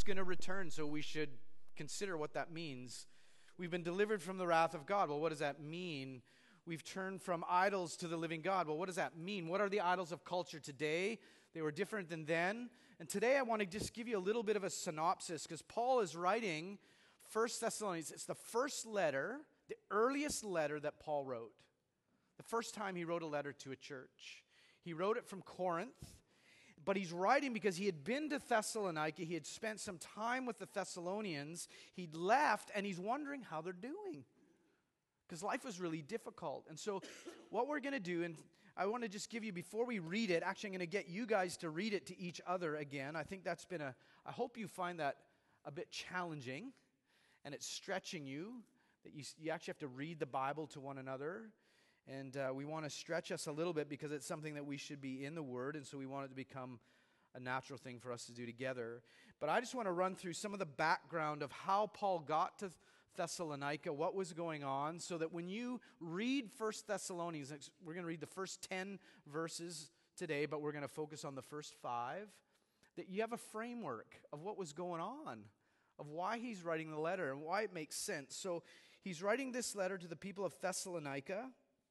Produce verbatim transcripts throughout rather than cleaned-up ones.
going to return, so we should consider what that means. We've been delivered from the wrath of God. Well, what does that mean? We've turned from idols to the living God. Well, what does that mean? What are the idols of culture today? They were different than then. And today I want to just give you a little bit of a synopsis, because Paul is writing First Thessalonians. It's the first letter, the earliest letter that Paul wrote. The first time he wrote a letter to a church. He wrote it from Corinth. But he's writing because he had been to Thessalonica. He had spent some time with the Thessalonians. He'd left, and he's wondering how they're doing, because life was really difficult. And so what we're going to do, and I want to just give you, before we read it, actually I'm going to get you guys to read it to each other again. I think that's been a, I hope you find that a bit challenging, and it's stretching you, that you, you actually have to read the Bible to one another. And uh, we want to stretch us a little bit, because it's something that we should be in the Word, and so we want it to become a natural thing for us to do together. But I just want to run through some of the background of how Paul got to Thessalonica, what was going on, so that when you read First Thessalonians, we're going to read the first ten verses today, but we're going to focus on the first five, that you have a framework of what was going on, of why he's writing the letter and why it makes sense. So he's writing this letter to the people of Thessalonica.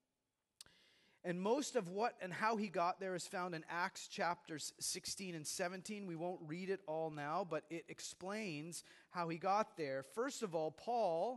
And most of what and how he got there is found in Acts chapters sixteen and seventeen. We won't read it all now, but it explains how he got there. First of all, Paul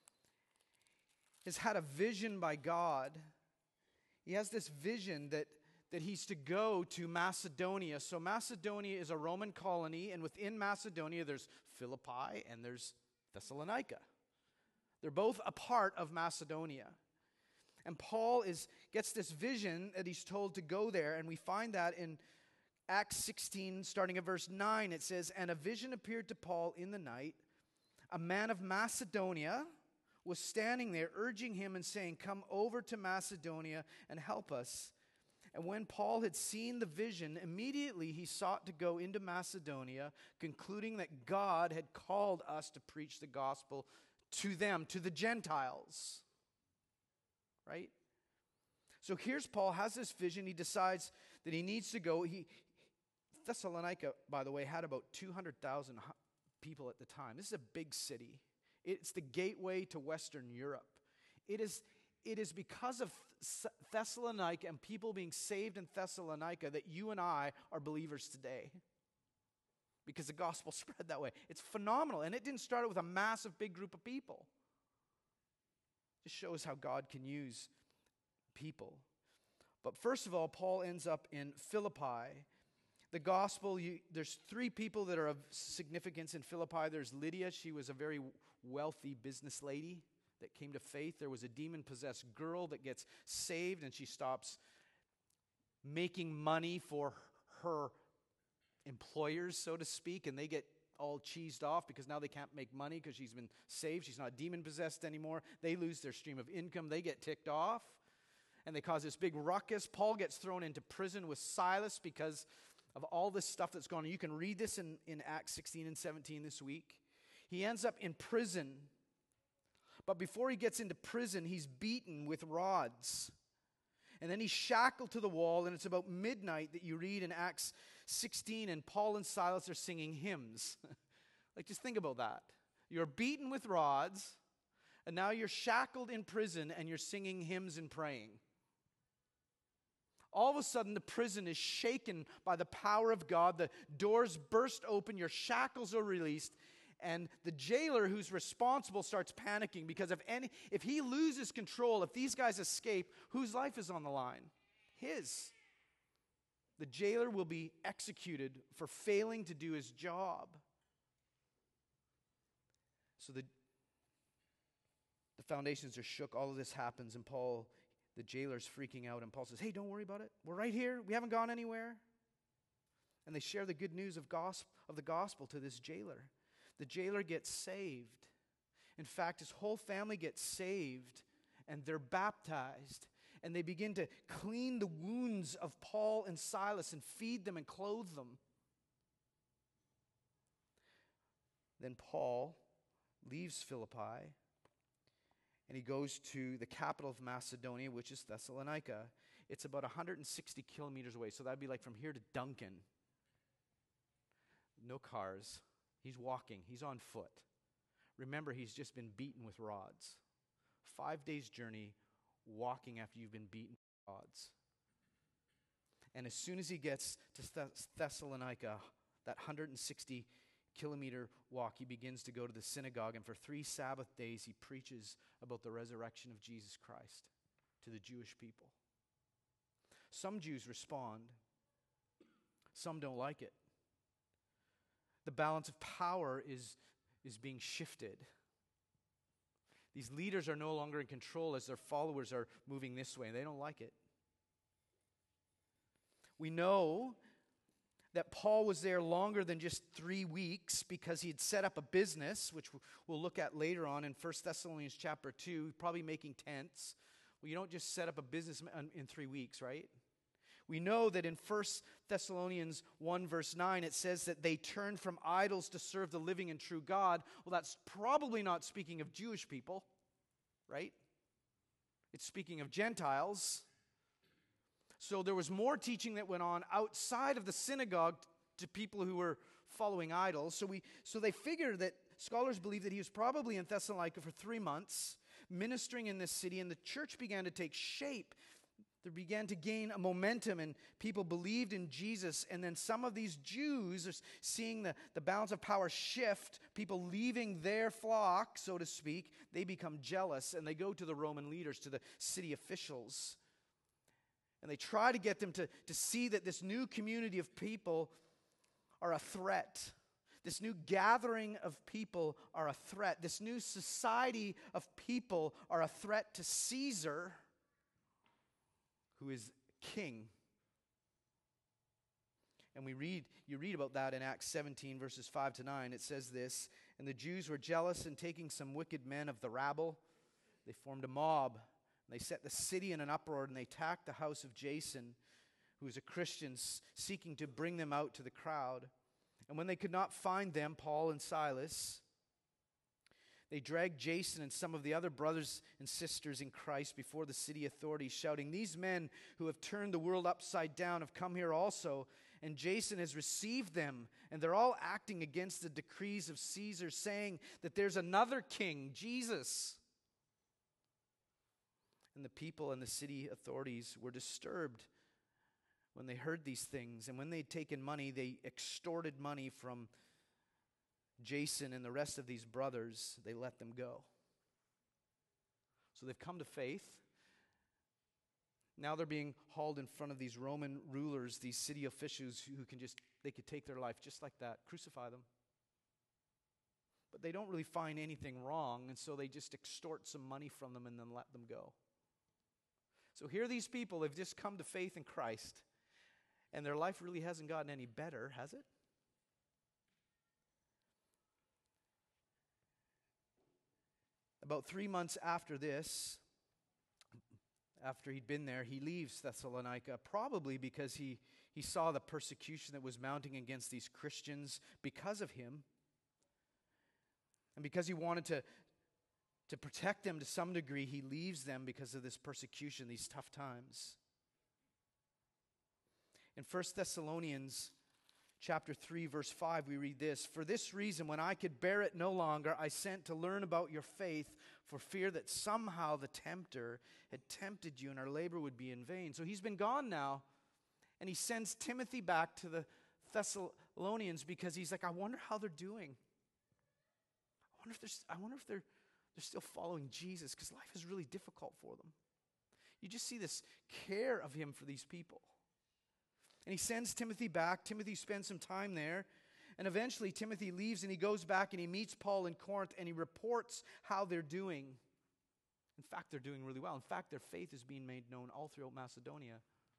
has had a vision by God. He has this vision that, that he's to go to Macedonia. So Macedonia is a Roman colony, and within Macedonia there's Philippi and there's Thessalonica. They're both a part of Macedonia. And Paul is gets this vision that he's told to go there, and we find that in Acts sixteen, starting at verse nine. It says, "And a vision appeared to Paul in the night. A man of Macedonia was standing there, urging him and saying, 'Come over to Macedonia and help us.' And when Paul had seen the vision, immediately he sought to go into Macedonia, concluding that God had called us to preach the gospel to them, to the Gentiles." Right? So here's Paul, has this vision. He decides that he needs to go. He Thessalonica, by the way, had about two hundred thousand people at the time. This is a big city. It's the gateway to Western Europe. It is, it is because of Thessalonica and people being saved in Thessalonica that you and I are believers today. Because the gospel spread that way. It's phenomenal. And it didn't start with a massive big group of people. Just shows how God can use people. But first of all, Paul ends up in Philippi. The gospel, you, there's three people that are of significance in Philippi. There's Lydia. She was a very wealthy business lady that came to faith. There was a demon-possessed girl that gets saved, and she stops making money for her employers, so to speak, and they get all cheesed off because now they can't make money because she's been saved. She's not demon-possessed anymore. They lose their stream of income. They get ticked off, and they cause this big ruckus. Paul gets thrown into prison with Silas because of all this stuff that's going on. You can read this in, in Acts sixteen and seventeen this week. He ends up in prison, but before he gets into prison, he's beaten with rods. And then he's shackled to the wall, and it's about midnight that you read in Acts sixteen, and Paul and Silas are singing hymns. Like, just think about that. You're beaten with rods, and now you're shackled in prison, and you're singing hymns and praying. All of a sudden, the prison is shaken by the power of God. The doors burst open, your shackles are released, and the jailer who's responsible starts panicking because if any, if he loses control, if these guys escape, whose life is on the line? His. The jailer will be executed for failing to do his job. So the, the foundations are shook. All of this happens, and Paul, the jailer's freaking out, and Paul says, "Hey, don't worry about it. We're right here. We haven't gone anywhere." And they share the good news of gospel, of the gospel to this jailer. The jailer gets saved. In fact, his whole family gets saved, and they're baptized. And they begin to clean the wounds of Paul and Silas and feed them and clothe them. Then Paul leaves Philippi, and he goes to the capital of Macedonia, which is Thessalonica. It's about one hundred sixty kilometers away, so that'd be like from here to Duncan. No cars. He's walking. He's on foot. Remember, he's just been beaten with rods. Five days' journey, walking after you've been beaten with rods. And as soon as he gets to Thess- Thessalonica, that one hundred sixty kilometer walk, he begins to go to the synagogue, and for three Sabbath days he preaches about the resurrection of Jesus Christ to the Jewish people. Some Jews respond. Some don't like it. The balance of power is, is being shifted. These leaders are no longer in control as their followers are moving this way, and they don't like it. We know that Paul was there longer than just three weeks because he had set up a business, which we'll look at later on in First Thessalonians chapter two, probably making tents. Well, you don't just set up a business in three weeks, right? We know that in First Thessalonians one verse nine, it says that they turned from idols to serve the living and true God. Well, that's probably not speaking of Jewish people, right? It's speaking of Gentiles. So there was more teaching that went on outside of the synagogue to people who were following idols. So we, so they figure that scholars believe that he was probably in Thessalonica for three months, ministering in this city, and the church began to take shape. They began to gain a momentum, and people believed in Jesus. And then some of these Jews are seeing the, the balance of power shift, people leaving their flock, so to speak. They become jealous, and they go to the Roman leaders, to the city officials. And they try to get them to, to see that this new community of people are a threat. This new gathering of people are a threat. This new society of people are a threat to Caesar, who is king. And we read, you read about that in Acts seventeen, verses five to nine. It says this, "And the Jews were jealous, and taking some wicked men of the rabble, they formed a mob. They set the city in an uproar, and they attacked the house of Jason, who was a Christian, seeking to bring them out to the crowd. And when they could not find them, Paul and Silas, they dragged Jason and some of the other brothers and sisters in Christ before the city authorities, shouting, 'These men who have turned the world upside down have come here also, and Jason has received them, and they're all acting against the decrees of Caesar, saying that there's another king, Jesus.' And the people and the city authorities were disturbed when they heard these things. And when they'd taken money, they extorted money from Jason and the rest of these brothers. They let them go. So they've come to faith. Now they're being hauled in front of these Roman rulers, these city officials who can just, they could take their life just like that, crucify them. But they don't really find anything wrong, and so they just extort some money from them and then let them go. So here these people have just come to faith in Christ, and their life really hasn't gotten any better, has it? About three months after this, after he'd been there, he leaves Thessalonica, probably because he, he saw the persecution that was mounting against these Christians because of him, and because he wanted to To protect them to some degree. He leaves them because of this persecution, these tough times. In First Thessalonians chapter three, verse five, we read this, "For this reason, when I could bear it no longer, I sent to learn about your faith, for fear that somehow the tempter had tempted you and our labor would be in vain." So he's been gone now, and he sends Timothy back to the Thessalonians because he's like, I wonder how they're doing. I wonder if there's, I wonder if they're They're still following Jesus, because life is really difficult for them. You just see this care of him for these people. And he sends Timothy back. Timothy spends some time there. And eventually Timothy leaves and he goes back and he meets Paul in Corinth and he reports how they're doing. In fact, they're doing really well. In fact, their faith is being made known all throughout Macedonia.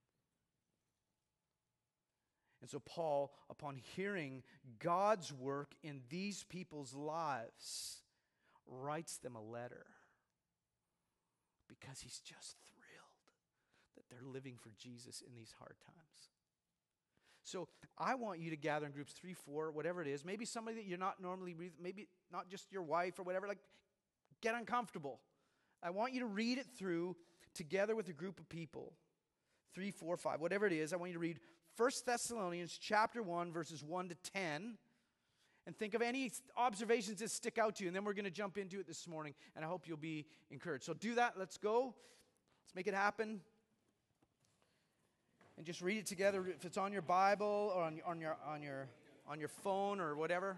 And so Paul, upon hearing God's work in these people's lives, writes them a letter because he's just thrilled that they're living for Jesus in these hard times. So I want you to gather in groups three, four, whatever it is. Maybe somebody that you're not normally with, maybe not just your wife or whatever, like get uncomfortable. I want you to read it through together with a group of people. Three, four, five, whatever it is. I want you to read First Thessalonians chapter one, verses one to ten. And think of any observations that stick out to you, and then we're going to jump into it this morning, and I hope you'll be encouraged. So do that. Let's go. Let's make it happen. And just read it together. If it's on your Bible or on, on your on your on your phone or whatever.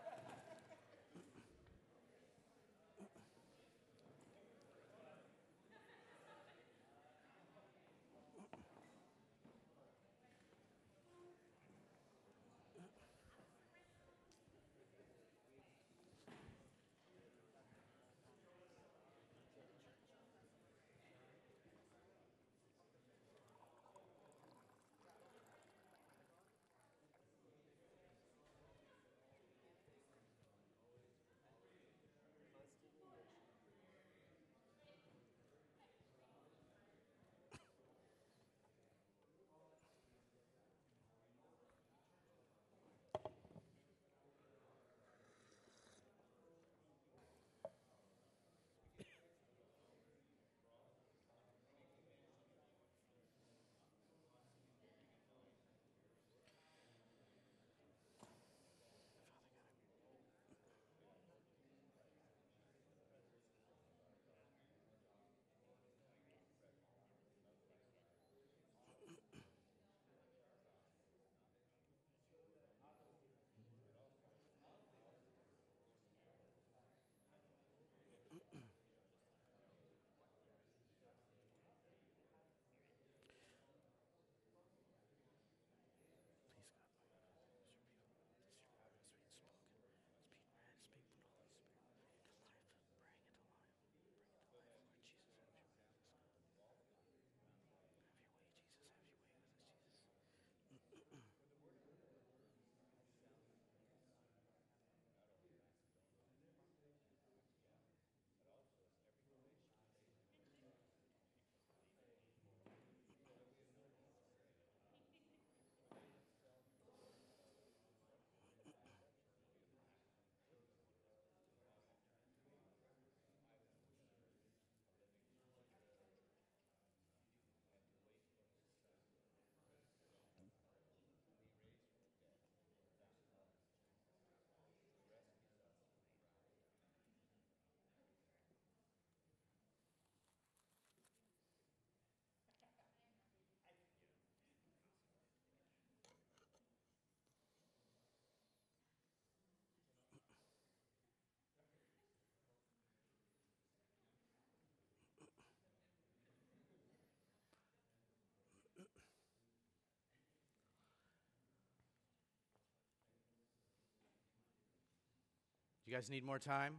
You guys need more time?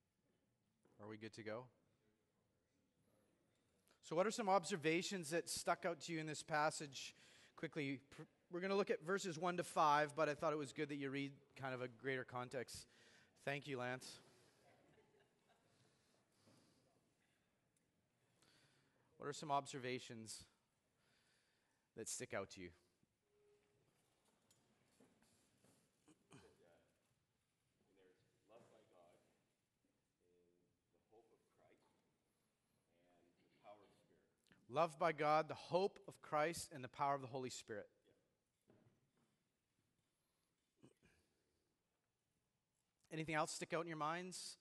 Are we good to go? So what are some observations that stuck out to you in this passage? Quickly, we're going to look at verses one to five, but I thought it was good that you read kind of a greater context. Thank you, Lance. What are some observations that stick out to you? Loved by God, the hope of Christ, and the power of the Holy Spirit. Anything else stick out in your minds?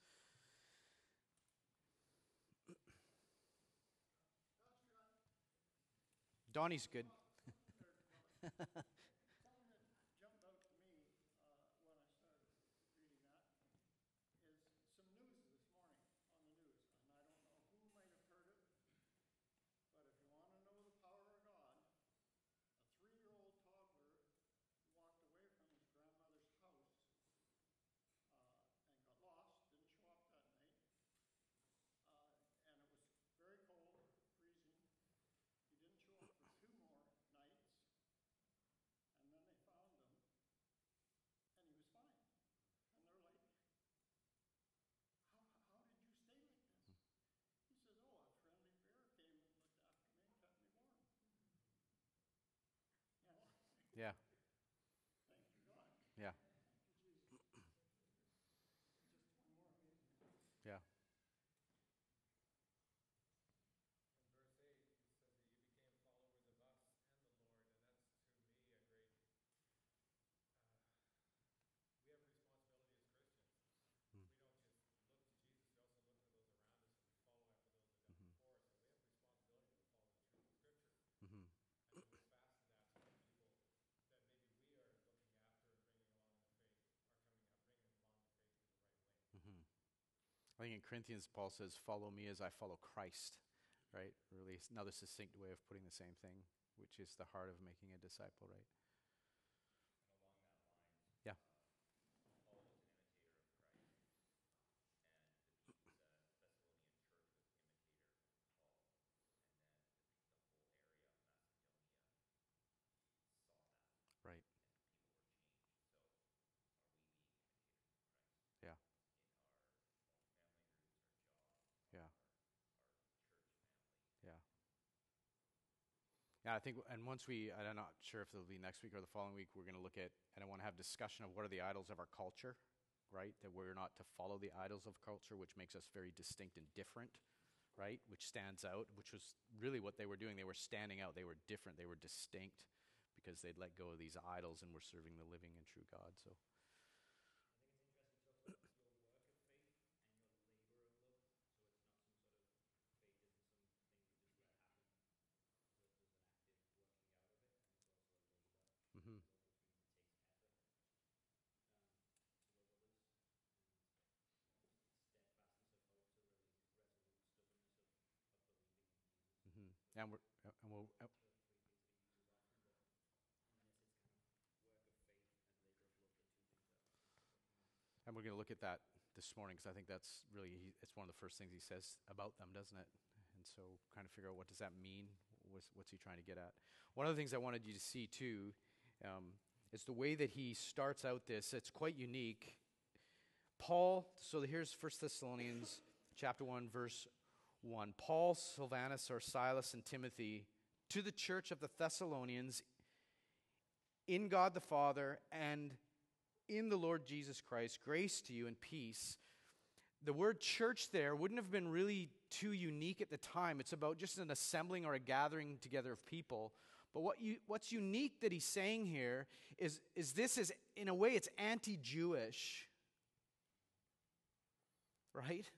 Donnie's good. Yeah. Yeah. Yeah. think in Corinthians, Paul says, follow me as I follow Christ, right? Really another succinct way of putting the same thing, which is the heart of making a disciple, right? Yeah. Right. Yeah. Yeah. Yeah. Yeah, I think, and once we, and I'm not sure if it'll be next week or the following week, we're going to look at, and I want to have discussion of what are the idols of our culture, right? That we're not to follow the idols of culture, which makes us very distinct and different, right? Which stands out, which was really what they were doing. They were standing out. They were different. They were distinct because they'd let go of these idols and were serving the living and true God. So. Mm-hmm. Mm-hmm. And we're, uh, and we'll, uh, and we're going to look at that this morning because I think that's really, he, it's one of the first things he says about them, doesn't it? And so kind of figure out what does that mean? What's, what's he trying to get at? One of the things I wanted you to see too um, is the way that he starts out this. It's quite unique. Paul, so here's First Thessalonians chapter one, verse one. Paul, Silvanus, or Silas, and Timothy to the church of the Thessalonians in God the Father and in the Lord Jesus Christ, grace to you and peace. The word church there wouldn't have been really too unique at the time. It's about just an assembling or a gathering together of people. But what you, what's unique that he's saying here is, is this is, in a way, it's anti-Jewish. Right?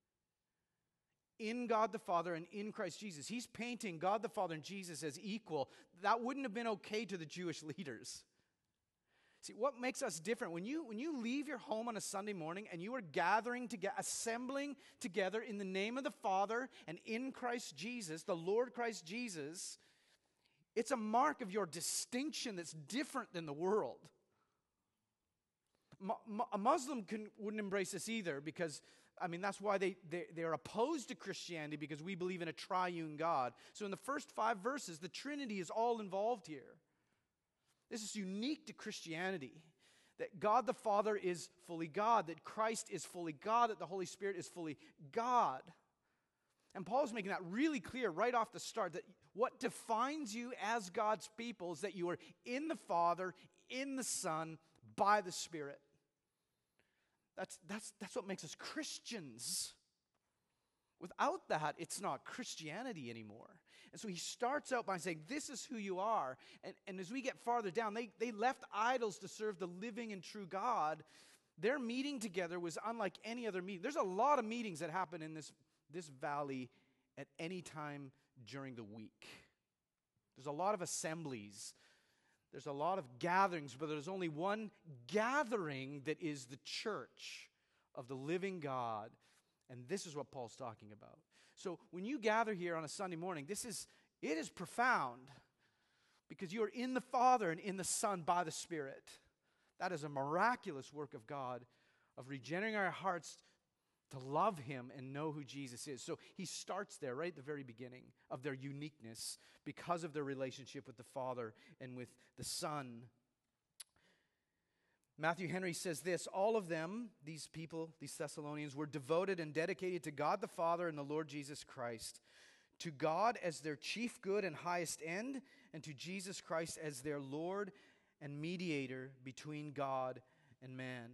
In God the Father and in Christ Jesus. He's painting God the Father and Jesus as equal. That wouldn't have been okay to the Jewish leaders. See, what makes us different, when you when you leave your home on a Sunday morning and you are gathering together, assembling together in the name of the Father and in Christ Jesus, the Lord Christ Jesus, it's a mark of your distinction that's different than the world. A Muslim can, wouldn't embrace this either because, I mean, that's why they, they, they're opposed to Christianity, because we believe in a triune God. So in the first five verses, the Trinity is all involved here. This is unique to Christianity, that God the Father is fully God, that Christ is fully God, that the Holy Spirit is fully God. And Paul is making that really clear right off the start, that what defines you as God's people is that you are in the Father, in the Son, by the Spirit. That's, that's, that's what makes us Christians. Without that, it's not Christianity anymore. And so he starts out by saying, this is who you are. And, and as we get farther down, they, they left idols to serve the living and true God. Their meeting together was unlike any other meeting. There's a lot of meetings that happen in this, this valley at any time during the week. There's a lot of assemblies. There's a lot of gatherings, but there's only one gathering that is the church of the living God. And this is what Paul's talking about. So when you gather here on a Sunday morning, this is, it is profound because you are in the Father and in the Son by the Spirit. That is a miraculous work of God of regenerating our hearts to love Him and know who Jesus is. So he starts there right at the very beginning of their uniqueness because of their relationship with the Father and with the Son. Matthew Henry says this, all of them, these people, these Thessalonians, were devoted and dedicated to God the Father and the Lord Jesus Christ, to God as their chief good and highest end, and to Jesus Christ as their Lord and mediator between God and man.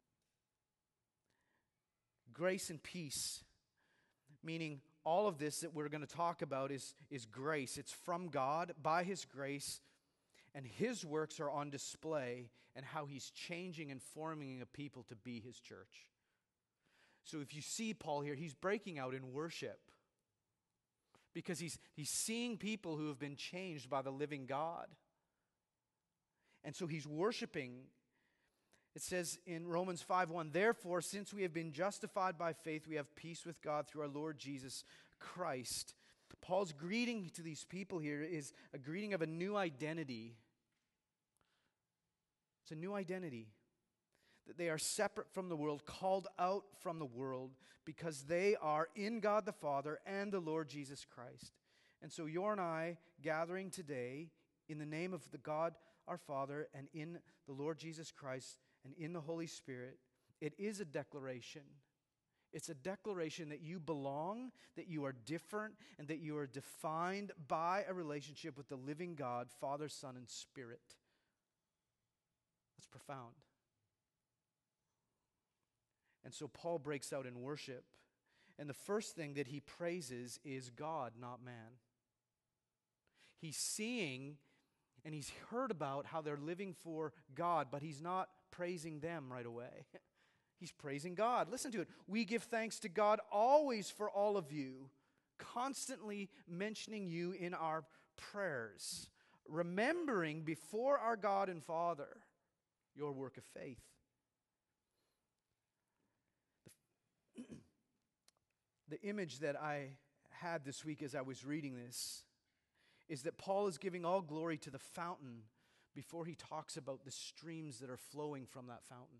Grace and peace, meaning all of this that we're going to talk about is, is grace. It's from God, by His grace, and His works are on display and how He's changing and forming a people to be His church. So if you see Paul here, he's breaking out in worship because he's, he's seeing people who have been changed by the living God. And so he's worshiping. It says in Romans five one, therefore, since we have been justified by faith, we have peace with God through our Lord Jesus Christ. Paul's greeting to these people here is a greeting of a new identity. It's a new identity. That they are separate from the world, called out from the world, because they are in God the Father and the Lord Jesus Christ. And so you and I gathering today in the name of the God our Father and in the Lord Jesus Christ and in the Holy Spirit, it is a declaration. It's a declaration that you belong, that you are different, and that you are defined by a relationship with the living God, Father, Son, and Spirit. That's profound. And so Paul breaks out in worship. And the first thing that he praises is God, not man. He's seeing and he's heard about how they're living for God, but he's not praising them right away. He's praising God. Listen to it. We give thanks to God always for all of you, constantly mentioning you in our prayers, remembering before our God and Father your work of faith. The image that I had this week as I was reading this is that Paul is giving all glory to the fountain before he talks about the streams that are flowing from that fountain.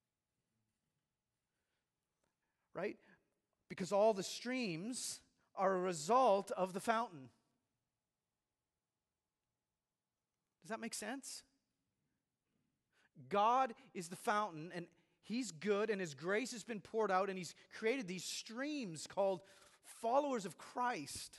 Right? Because all the streams are a result of the fountain. Does that make sense? God is the fountain, and He's good, and His grace has been poured out, and He's created these streams called followers of Christ.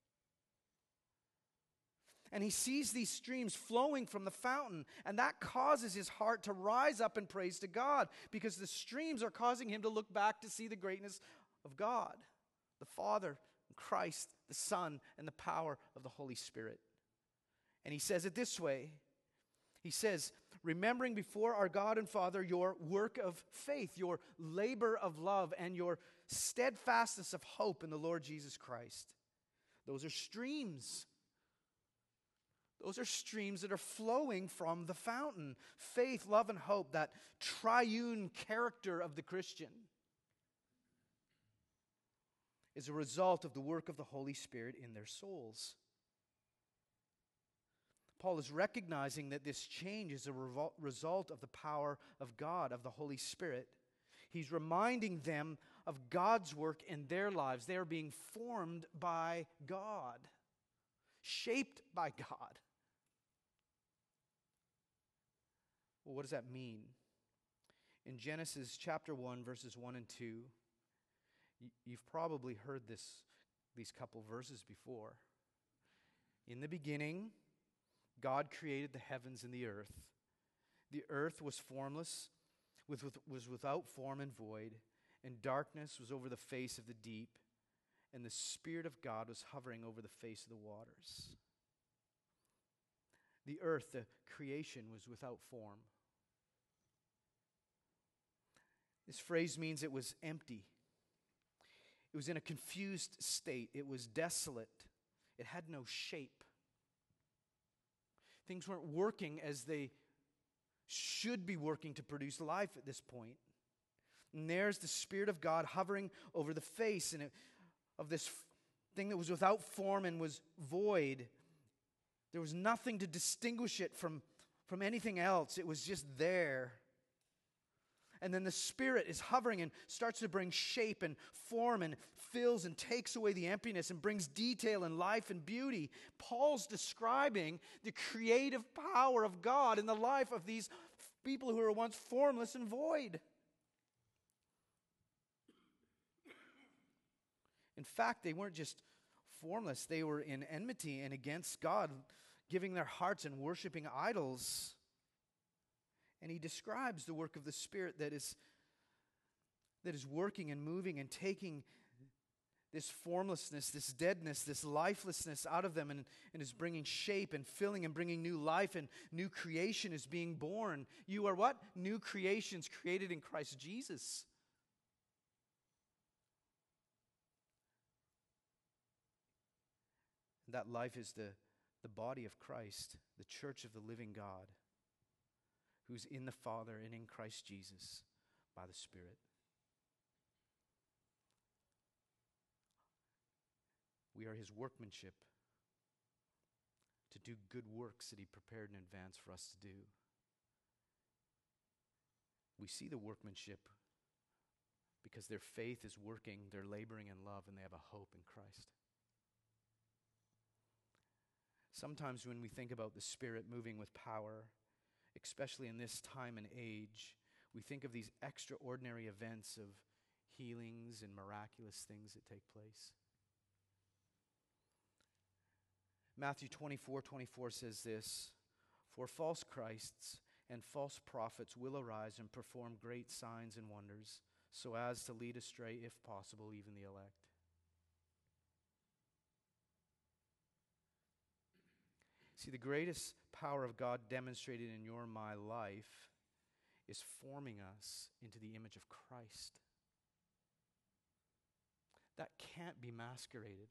And He sees these streams flowing from the fountain, and that causes His heart to rise up in praise to God, because the streams are causing Him to look back to see the greatness of God, the Father, Christ, the Son, and the power of the Holy Spirit. And He says it this way. He says, remembering before our God and Father your work of faith, your labor of love, and your steadfastness of hope in the Lord Jesus Christ. Those are streams. Those are streams that are flowing from the fountain. Faith, love, and hope, that triune character of the Christian, is a result of the work of the Holy Spirit in their souls. Paul is recognizing that this change is a revol- result of the power of God, of the Holy Spirit. He's reminding them of God's work in their lives. They are being formed by God, shaped by God. Well, what does that mean? In Genesis chapter one, verses one and two, you've probably heard this, these couple verses before. In the beginning, God created the heavens and the earth. The earth was formless, with, with, was without form and void, and darkness was over the face of the deep, and the Spirit of God was hovering over the face of the waters. The earth, the creation, was without form. This phrase means it was empty. It was in a confused state. It was desolate. It had no shape. Things weren't working as they should be working to produce life at this point. And there's the Spirit of God hovering over the face and it, of this f- thing that was without form and was void. There was nothing to distinguish it from, from anything else. It was just there. And then the Spirit is hovering and starts to bring shape and form and fills and takes away the emptiness and brings detail and life and beauty. Paul's describing the creative power of God in the life of these people who were once formless and void. In fact, they weren't just formless. They were in enmity and against God, giving their hearts and worshiping idols. And he describes the work of the Spirit that is, that is working and moving and taking this formlessness, this deadness, this lifelessness out of them and, and is bringing shape and filling and bringing new life, and new creation is being born. You are what? New creations created in Christ Jesus. That life is the, the body of Christ, the church of the living God. who's in the Father and in Christ Jesus by the Spirit. We are his workmanship to do good works that he prepared in advance for us to do. We see the workmanship because their faith is working, they're laboring in love, and they have a hope in Christ. Sometimes when we think about the Spirit moving with power, especially in this time and age, we think of these extraordinary events of healings and miraculous things that take place. Matthew twenty-four twenty-four says this, "For false Christs and false prophets will arise and perform great signs and wonders, so as to lead astray, if possible, even the elect." See, the greatest power of God demonstrated in your and my life is forming us into the image of Christ. That can't be masqueraded.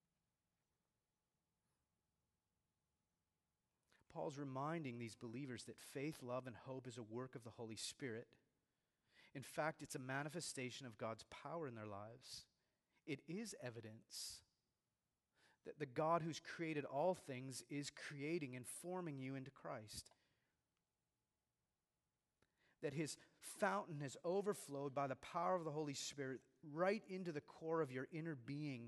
Paul's reminding these believers that faith, love, and hope is a work of the Holy Spirit. In fact, it's a manifestation of God's power in their lives. It is evidence that the God who's created all things is creating and forming you into Christ. That his fountain has overflowed by the power of the Holy Spirit right into the core of your inner being.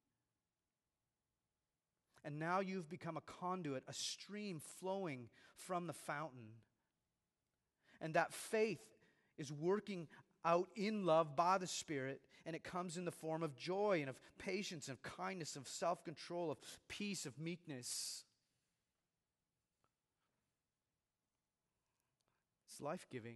And now you've become a conduit, a stream flowing from the fountain. And that faith is working out in love by the Spirit, and it comes in the form of joy and of patience, of kindness, of self-control, of peace, of meekness. It's life-giving.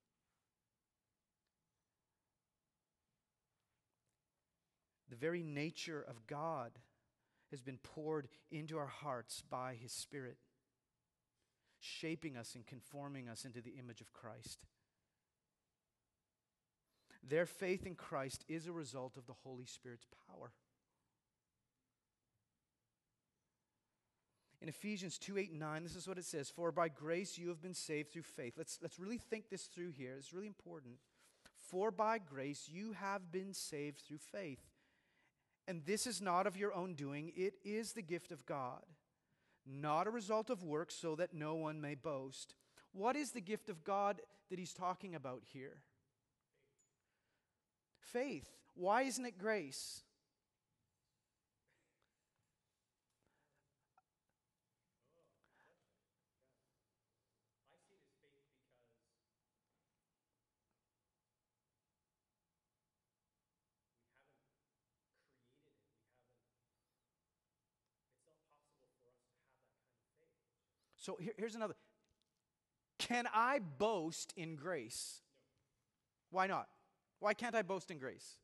The very nature of God has been poured into our hearts by his Spirit, shaping us and conforming us into the image of Christ. Their faith in Christ is a result of the Holy Spirit's power. In Ephesians two, eight, and nine, this is what it says, "For by grace you have been saved through faith." Let's, let's really think this through here. It's really important. "For by grace you have been saved through faith. And this is not of your own doing, it is the gift of God, not a result of works, so that no one may boast." What is the gift of God that he's talking about here? Faith. Why isn't it grace? So here, here's another. Can I boast in grace? No. Why not? Why can't I boast in grace?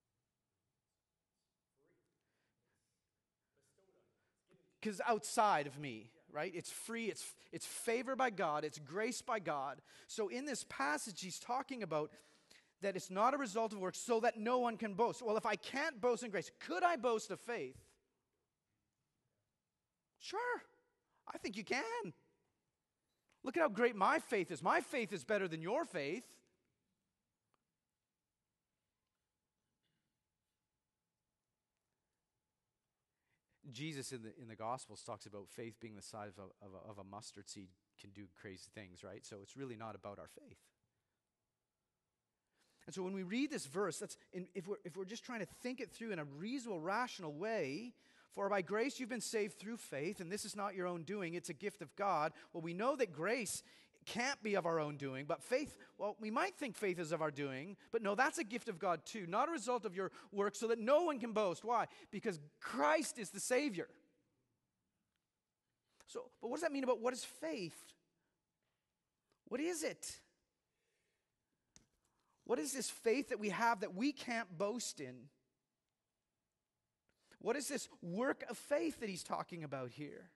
Because outside of me, right? It's free, it's, it's favor by God, it's grace by God. So in this passage, he's talking about that it's not a result of works, so that no one can boast. Well, if I can't boast in grace, could I boast of faith? Sure. I think you can. Look at how great my faith is. My faith is better than your faith. Jesus in the in the Gospels talks about faith being the size of a, of a, of a mustard seed can do crazy things, right? So it's really not about our faith. And so when we read this verse, that's in, if we're if we're just trying to think it through in a reasonable, rational way, "For by grace you've been saved through faith, and this is not your own doing, it's a gift of God." Well, we know that grace can't be of our own doing, but faith, well, we might think faith is of our doing, but no, that's a gift of God too, not a result of your work, so that no one can boast. Why? Because Christ is the Savior. So, but what does that mean about what is faith? What is it? What is this faith that we have that we can't boast in? What is this work of faith that he's talking about here?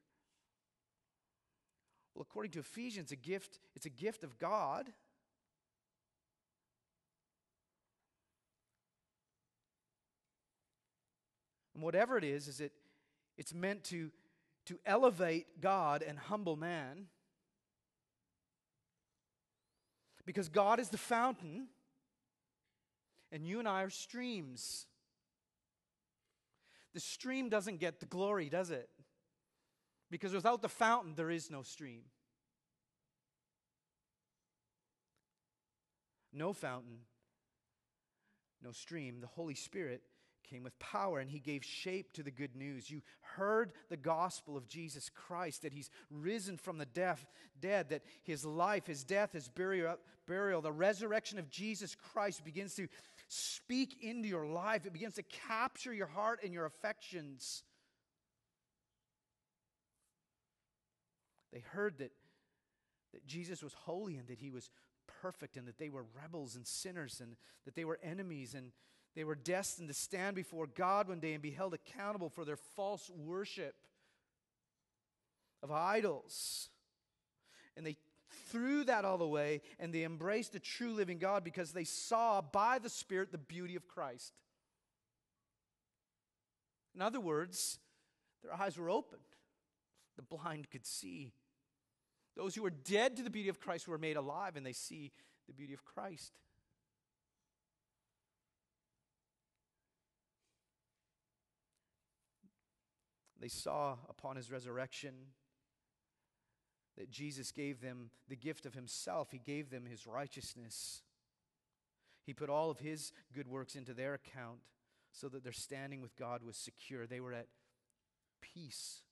Well, according to Ephesians, a gift, it's a gift of God. And whatever it is, is it it's meant to, to elevate God and humble man. Because God is the fountain, and you and I are streams. The stream doesn't get the glory, does it? Because without the fountain, there is no stream. No fountain, no stream. The Holy Spirit came with power, and He gave shape to the good news. You heard the gospel of Jesus Christ, that He's risen from the deaf, dead, that His life, His death, His burial, burial, the resurrection of Jesus Christ begins to speak into your life. It begins to capture your heart and your affections. They heard that, that Jesus was holy and that He was perfect and that they were rebels and sinners and that they were enemies and they were destined to stand before God one day and be held accountable for their false worship of idols. And they threw that all away and they embraced the true living God because they saw by the Spirit the beauty of Christ. In other words, their eyes were opened. The blind could see. Those who were dead to the beauty of Christ were made alive, and they see the beauty of Christ. They saw upon His resurrection that Jesus gave them the gift of Himself. He gave them His righteousness. He put all of His good works into their account so that their standing with God was secure. They were at peace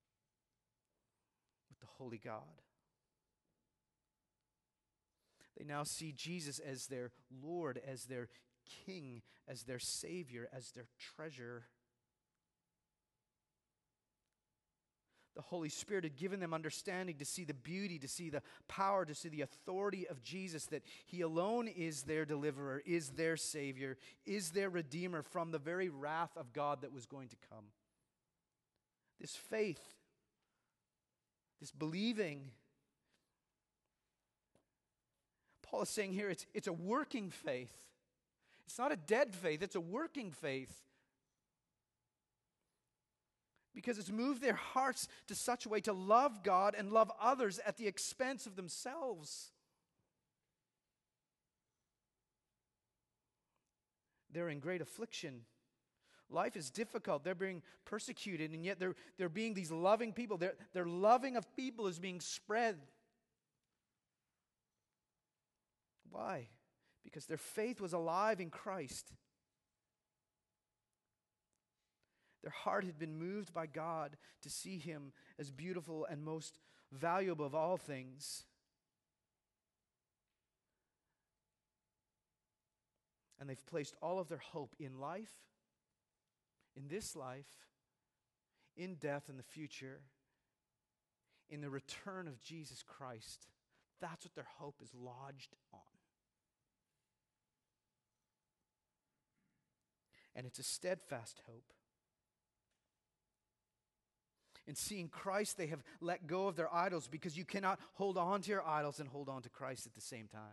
with the holy God. They now see Jesus as their Lord, as their King, as their Savior, as their treasure. The Holy Spirit had given them understanding to see the beauty, to see the power, to see the authority of Jesus, that He alone is their deliverer, is their Savior, is their Redeemer from the very wrath of God that was going to come. This faith, this believing, Paul is saying here it's, it's a working faith. It's not a dead faith, it's a working faith. Because it's moved their hearts to such a way to love God and love others at the expense of themselves. They're in great affliction. Life is difficult. They're being persecuted, and yet they're, they're being these loving people. Their, their loving of people is being spread. Why? Because their faith was alive in Christ. Their heart had been moved by God to see Him as beautiful and most valuable of all things. And they've placed all of their hope in life, in this life, in death in the future, in the return of Jesus Christ. That's what their hope is lodged on. And it's a steadfast hope. In seeing Christ, they have let go of their idols, because you cannot hold on to your idols and hold on to Christ at the same time.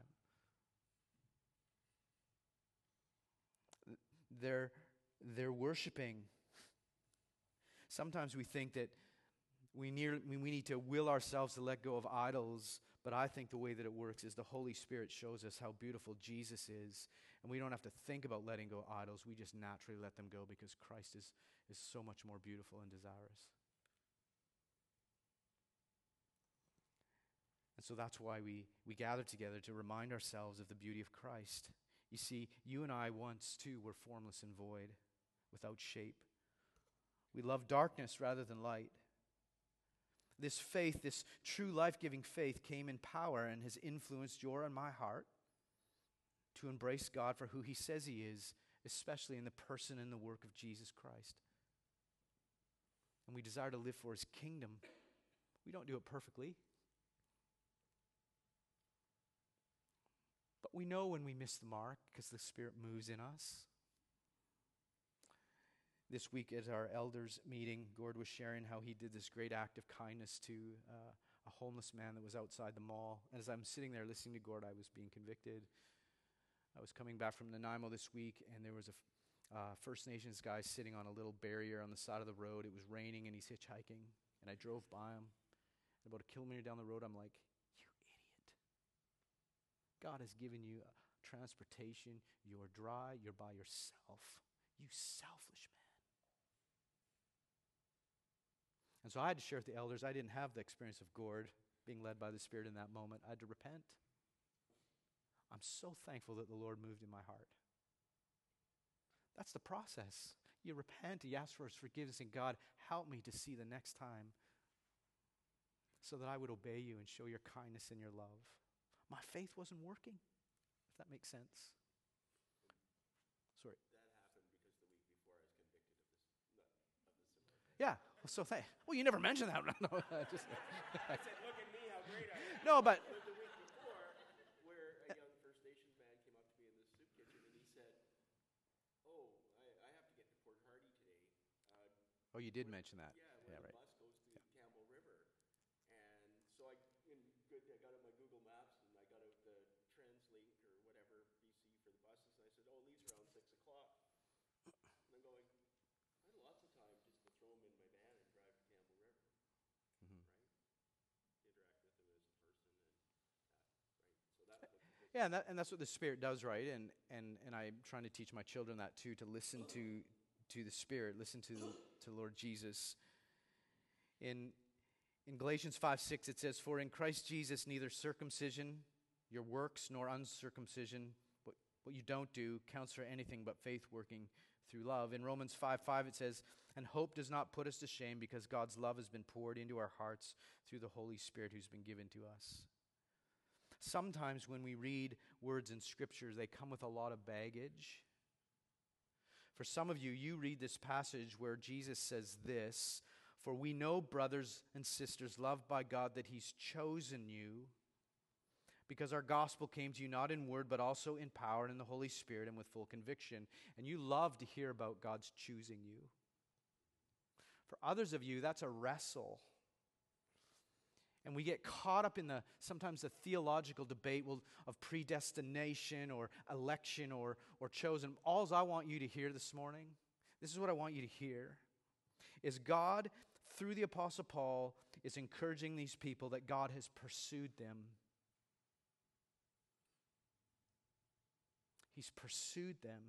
They're, they're worshiping. Sometimes we think that we, near, we need to will ourselves to let go of idols, but I think the way that it works is the Holy Spirit shows us how beautiful Jesus is, and we don't have to think about letting go of idols. We just naturally let them go because Christ is, is so much more beautiful and desirous. And so that's why we, we gather together, to remind ourselves of the beauty of Christ. You see, you and I once too were formless and void, without shape. We loved darkness rather than light. This faith, this true life-giving faith, came in power and has influenced your and my heart to embrace God for who He says He is, especially in the person and the work of Jesus Christ. And we desire to live for His kingdom. We don't do it perfectly. But we know when we miss the mark because the Spirit moves in us. This week at our elders meeting, Gord was sharing how he did this great act of kindness to uh, a homeless man that was outside the mall. And as I'm sitting there listening to Gord, I was being convicted. I was coming back from Nanaimo this week, and there was a uh, First Nations guy sitting on a little barrier on the side of the road. It was raining, and he's hitchhiking. And I drove by him. And about a kilometer down the road, I'm like, God has given you transportation. You're dry. You're by yourself. You selfish man. And so I had to share with the elders. I didn't have the experience of Gord being led by the Spirit in that moment. I had to repent. I'm so thankful that the Lord moved in my heart. That's the process. You repent, you ask for His forgiveness, and God, help me to see the next time so that I would obey you and show your kindness and your love. My faith wasn't working, if that makes sense. Sorry. That happened because the week before I was convicted of this, of the similar. Yeah, so thank. Well, you never mentioned that. No, I just, I said, look at me, how great I am. no, but But the week before, where a young First Nations man came up to me in the soup kitchen and he said, oh, I, I have to get to Port Hardy today. Uh, oh, you did when, mention that. Yeah, when Yeah, the right. bus goes to yeah. Campbell River. And so I, in good, I got out my Google Maps and I got out the TransLink or whatever, B C for the buses. And I said, oh, it leaves around six o'clock. And I'm going, I had lots of time just to throw them in my van and drive to Campbell River. Mm-hmm. Right? Interact with them as a person and that, right? So that was the Yeah, and, that, and that's what the Spirit does, right? And and and I'm trying to teach my children that too, to listen to to the Spirit, listen to to Lord Jesus. In in Galatians five six it says, "For in Christ Jesus neither circumcision, your works, nor uncircumcision, what, what you don't do, counts for anything but faith working through love." In Romans five five it says, "And hope does not put us to shame, because God's love has been poured into our hearts through the Holy Spirit who's been given to us." Sometimes when we read words in Scripture, they come with a lot of baggage. For some of you, you read this passage where Jesus says this, "For we know, brothers and sisters, loved by God, that He's chosen you, because our gospel came to you not in word, but also in power and in the Holy Spirit and with full conviction." And you love to hear about God's choosing you. For others of you, that's a wrestle. And we get caught up in the sometimes the theological debate will, of predestination or election or, or chosen. All I want you to hear this morning, this is what I want you to hear, is God, through the Apostle Paul, is encouraging these people that God has pursued them. He's pursued them.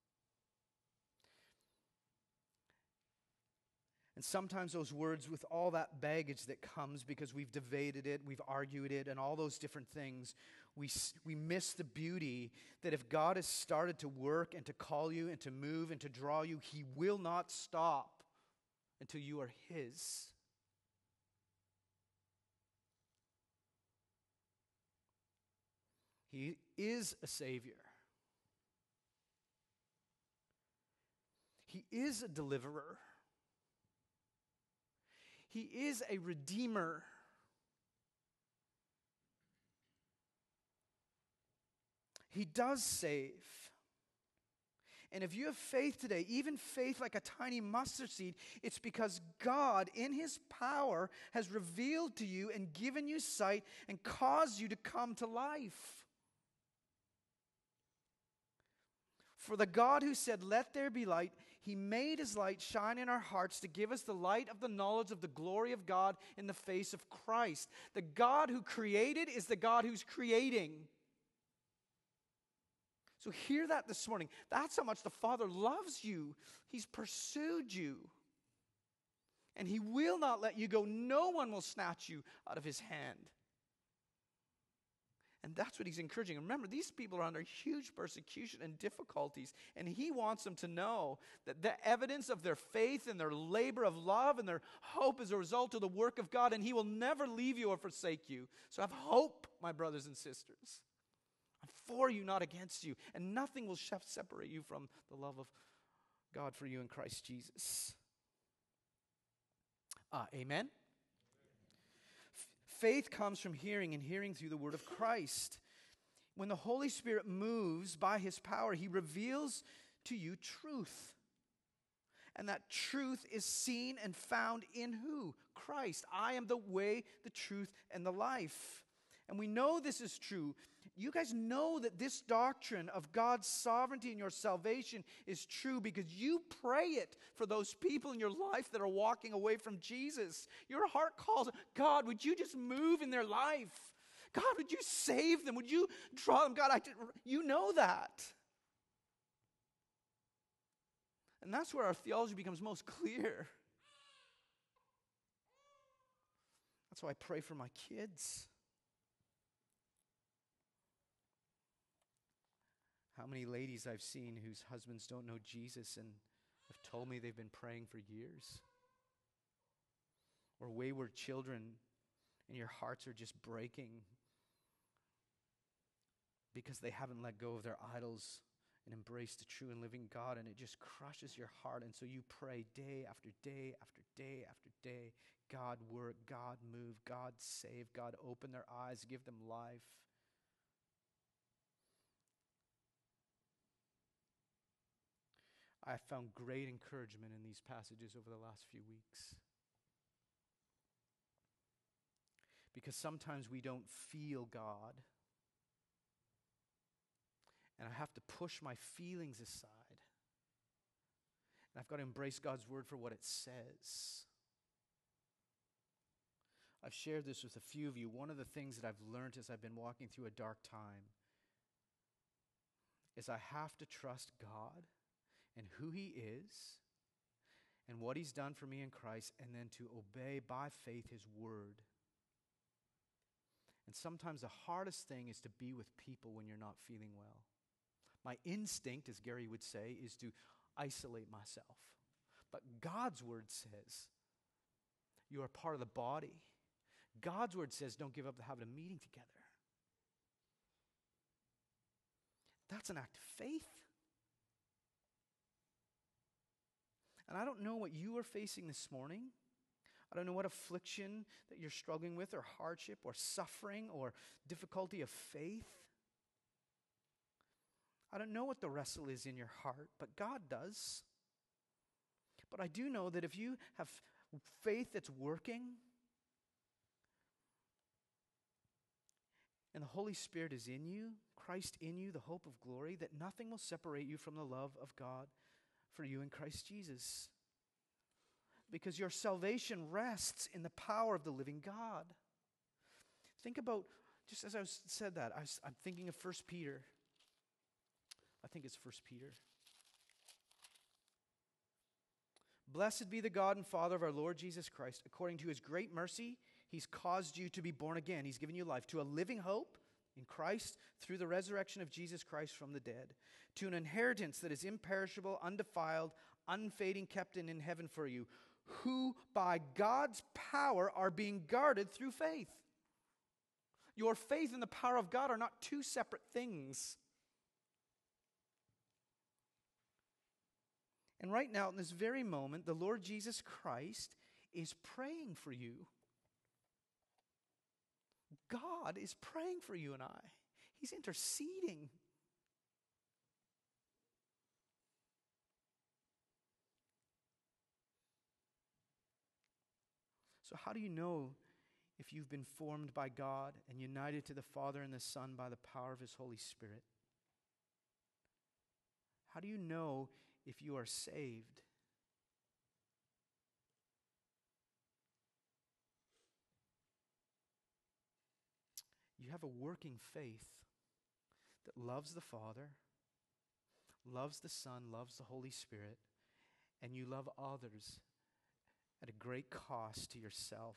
And sometimes those words, with all that baggage that comes because we've debated it, we've argued it, and all those different things, we, we miss the beauty that if God has started to work and to call you and to move and to draw you, He will not stop until you are His. He is a Savior. He is a deliverer. He is a redeemer. He does save. And if you have faith today, even faith like a tiny mustard seed, it's because God, in His power, has revealed to you and given you sight and caused you to come to life. For the God who said, "Let there be light," He made His light shine in our hearts to give us the light of the knowledge of the glory of God in the face of Christ. The God who created is the God who's creating. So hear that this morning. That's how much the Father loves you. He's pursued you. And He will not let you go. No one will snatch you out of His hand. And that's what He's encouraging. Remember, these people are under huge persecution and difficulties. And He wants them to know that the evidence of their faith and their labor of love and their hope is a result of the work of God. And He will never leave you or forsake you. So have hope, my brothers and sisters. I'm for you, not against you. And nothing will separate you from the love of God for you in Christ Jesus. Ah, amen? Faith comes from hearing, and hearing through the word of Christ. When the Holy Spirit moves by His power, He reveals to you truth. And that truth is seen and found in who? Christ. I am the way, the truth, and the life. And we know this is true. You guys know that this doctrine of God's sovereignty and your salvation is true because you pray it for those people in your life that are walking away from Jesus. Your heart calls, God, would you just move in their life? God, would you save them? Would you draw them? God, I did, you know that. And that's where our theology becomes most clear. That's why I pray for my kids. How many ladies I've seen whose husbands don't know Jesus and have told me they've been praying for years. Or wayward children, and your hearts are just breaking because they haven't let go of their idols and embraced the true and living God, and it just crushes your heart. And so you pray day after day after day after day, God work, God move, God save, God open their eyes, give them life. I have found great encouragement in these passages over the last few weeks. Because sometimes we don't feel God. And I have to push my feelings aside. And I've got to embrace God's word for what it says. I've shared this with a few of you. One of the things that I've learned as I've been walking through a dark time is I have to trust God and who He is and what He's done for me in Christ, and then to obey by faith His word. And sometimes the hardest thing is to be with people when you're not feeling well. My instinct, as Gary would say, is to isolate myself. But God's word says you are part of the body. God's word says don't give up the habit of meeting together. That's an act of faith. And I don't know what you are facing this morning. I don't know what affliction that you're struggling with, or hardship, or suffering, or difficulty of faith. I don't know what the wrestle is in your heart, but God does. But I do know that if you have faith that's working, and the Holy Spirit is in you, Christ in you, the hope of glory, that nothing will separate you from the love of God for you in Christ Jesus. Because your salvation rests in the power of the living God. Think about, just as I was, said that, I was, I'm thinking of First Peter. I think it's First Peter. Blessed be the God and Father of our Lord Jesus Christ. According to His great mercy, He's caused you to be born again. He's given you life to a living hope in Christ through the resurrection of Jesus Christ from the dead, to an inheritance that is imperishable, undefiled, unfading, kept in, in heaven for you, who by God's power are being guarded through faith. Your faith and the power of God are not two separate things. And right now, in this very moment, the Lord Jesus Christ is praying for you. God is praying for you and I. He's interceding. So how do you know if you've been formed by God and united to the Father and the Son by the power of His Holy Spirit? How do you know if you are saved? You have a working faith that loves the Father, loves the Son, loves the Holy Spirit, and you love others at a great cost to yourself.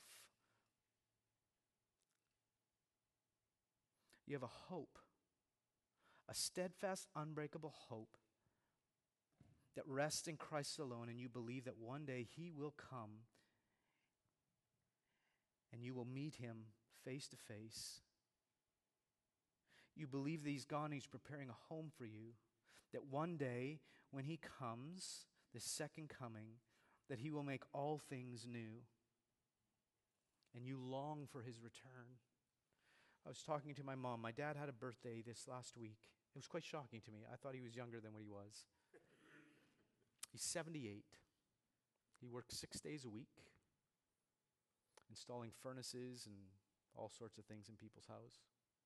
You have a hope, a steadfast, unbreakable hope that rests in Christ alone, and you believe that one day He will come and you will meet Him face to face. You believe that He's gone, He's preparing a home for you, that one day when He comes, the second coming, that He will make all things new, and you long for His return. I was talking to my mom. My dad had a birthday this last week. It was quite shocking to me. I thought he was younger than what he was. He's seventy-eight. He works six days a week, installing furnaces and all sorts of things in people's house.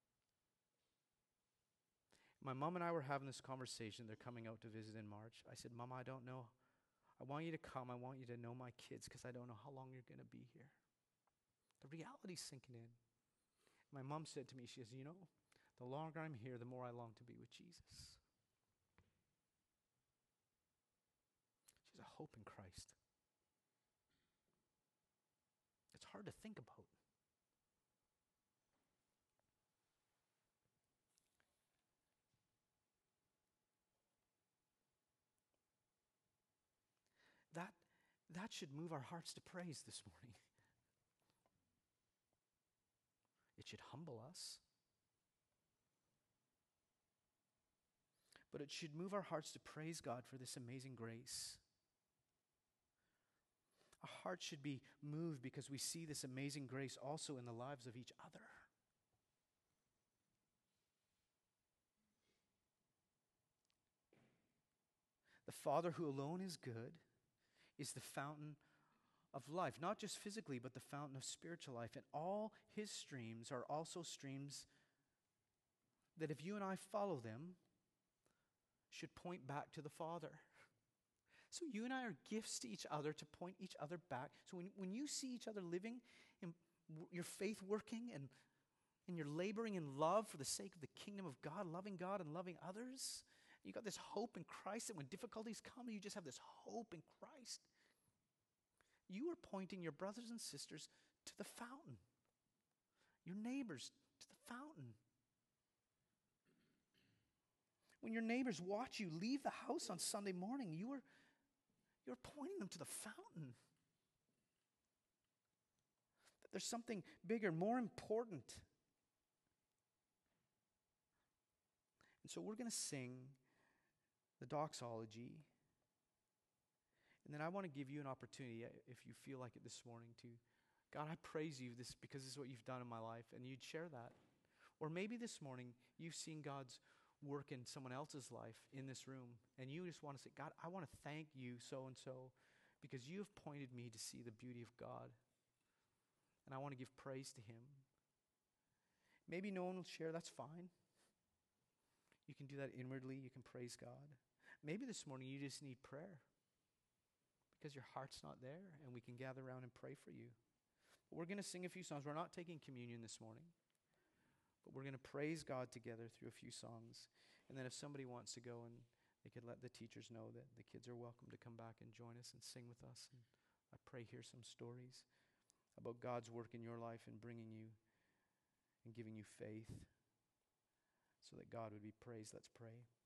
My mom and I were having this conversation. They're coming out to visit in March. I said, Mom, I don't know. I want you to come. I want you to know my kids because I don't know how long you're going to be here. The reality's sinking in. My mom said to me, she says, you know, the longer I'm here, the more I long to be with Jesus. She's a hope in Christ. It's hard to think about. That, that should move our hearts to praise this morning. It should humble us. But it should move our hearts to praise God for this amazing grace. Our hearts should be moved because we see this amazing grace also in the lives of each other. The Father who alone is good is the fountain of life, not just physically, but the fountain of spiritual life. And all his streams are also streams that if you and I follow them, should point back to the Father. So you and I are gifts to each other to point each other back. So when, when you see each other living, in w- your faith working, and, and you're laboring in love for the sake of the kingdom of God, loving God and loving others, you got this hope in Christ that when difficulties come, you just have this hope in Christ. You are pointing your brothers and sisters to the fountain. Your neighbors to the fountain. When your neighbors watch you leave the house on Sunday morning, you are you're pointing them to the fountain. That there's something bigger, more important. And so we're going to sing the doxology. And then I want to give you an opportunity, if you feel like it this morning, to, God, I praise you this because this is what you've done in my life, and you'd share that. Or maybe this morning you've seen God's work in someone else's life in this room, and you just want to say, God, I want to thank you so-and-so because you have pointed me to see the beauty of God, and I want to give praise to him. Maybe no one will share, that's fine. You can do that inwardly, you can praise God. Maybe this morning you just need prayer because your heart's not there, and we can gather around and pray for you. But we're going to sing a few songs. We're not taking communion this morning, but we're going to praise God together through a few songs. And then if somebody wants to go, and they could let the teachers know that the kids are welcome to come back and join us and sing with us. And I pray hear some stories about God's work in your life and bringing you and giving you faith so that God would be praised. Let's pray.